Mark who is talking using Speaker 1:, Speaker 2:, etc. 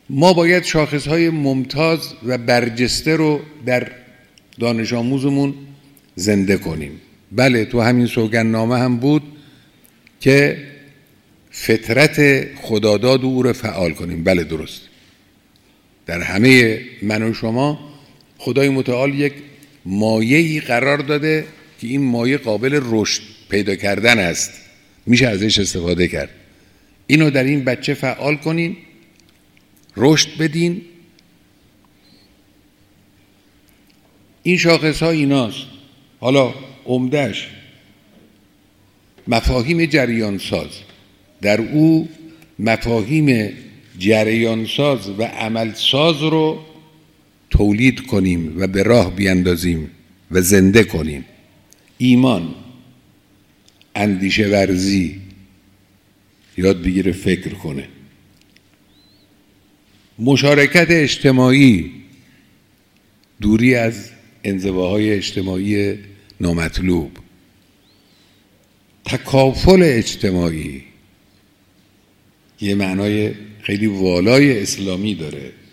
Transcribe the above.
Speaker 1: ما باید شاخصهای ممتاز و برجسته رو در دانش آموزمون زنده کنیم. بله، تو همین سوگندنامه هم بود که فطرت خداداد او رو فعال کنیم. بله درست، در همه من و شما خدای متعال یک مایه‌ای قرار داده که این مایه قابل رشد پیدا کردن است، میشه ازش استفاده کرد. اینو در این بچه فعال کنین، رشد بدین. این شاخص ها ایناست. حالا عمده‌اش مفاهیم جریانساز، در او مفاهیم جریانساز و عملساز رو تولید کنیم و به راه بیاندازیم و زنده کنیم. ایمان، اندیشه ورزی، یاد بگیره فکر کنه. مشارکت اجتماعی، دوری از انزواهای اجتماعی نامطلوب. تکافل اجتماعی یه معنای خیلی والای اسلامی داره.